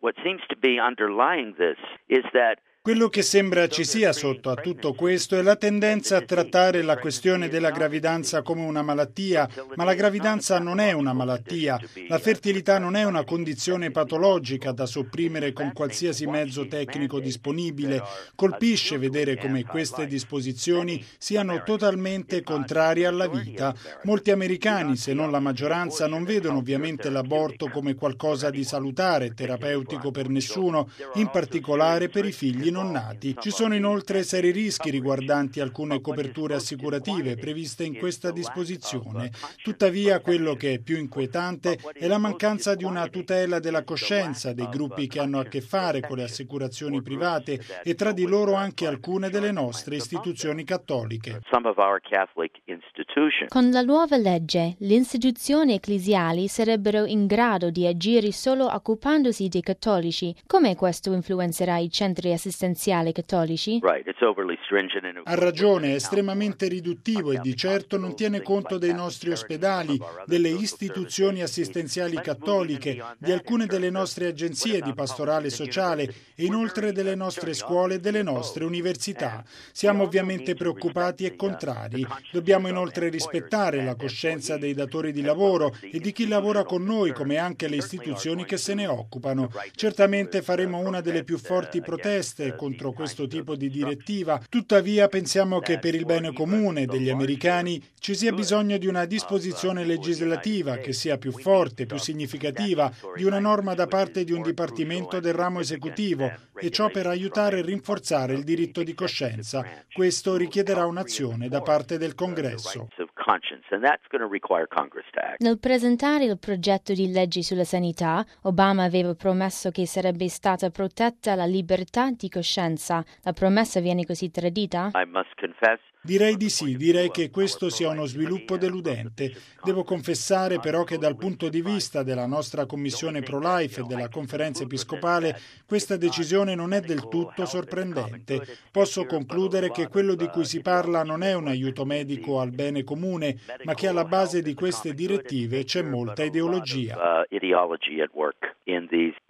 What seems to be underlying this is that quello che sembra ci sia sotto a tutto questo è la tendenza a trattare la questione della gravidanza come una malattia, ma la gravidanza non è una malattia, la fertilità non è una condizione patologica da sopprimere con qualsiasi mezzo tecnico disponibile. Colpisce vedere come queste disposizioni siano totalmente contrarie alla vita. Molti americani, se non la maggioranza, non vedono ovviamente l'aborto come qualcosa di salutare, terapeutico per nessuno, in particolare per i figli non nati. Ci sono inoltre seri rischi riguardanti alcune coperture assicurative previste in questa disposizione. Tuttavia, quello che è più inquietante è la mancanza di una tutela della coscienza dei gruppi che hanno a che fare con le assicurazioni private e tra di loro anche alcune delle nostre istituzioni cattoliche. Con la nuova legge, le istituzioni ecclesiali sarebbero in grado di agire solo occupandosi dei cattolici. Come questo influenzerà i centri assistenziali cattolici? Ha ragione, è estremamente riduttivo e di certo non tiene conto dei nostri ospedali, delle istituzioni assistenziali cattoliche, di alcune delle nostre agenzie di pastorale sociale e inoltre delle nostre scuole e delle nostre università. Siamo ovviamente preoccupati e contrari. Dobbiamo inoltre rispettare la coscienza dei datori di lavoro e di chi lavora con noi, come anche le istituzioni che se ne occupano. Certamente faremo una delle più forti proteste contro questo tipo di direttiva, tuttavia pensiamo che per il bene comune degli americani ci sia bisogno di una disposizione legislativa che sia più forte, più significativa, di una norma da parte di un dipartimento del ramo esecutivo, e ciò per aiutare e rinforzare il diritto di coscienza. Questo richiederà un'azione da parte del Congresso. Nel presentare il progetto di legge sulla sanità, Obama aveva promesso che sarebbe stata protetta la libertà di coscienza. La promessa viene così tradita? Direi di sì, direi che questo sia uno sviluppo deludente. Devo confessare però che dal punto di vista della nostra Commissione Pro-Life e della Conferenza Episcopale questa decisione non è del tutto sorprendente. Posso concludere che quello di cui si parla non è un aiuto medico al bene comune, ma che alla base di queste direttive c'è molta ideologia.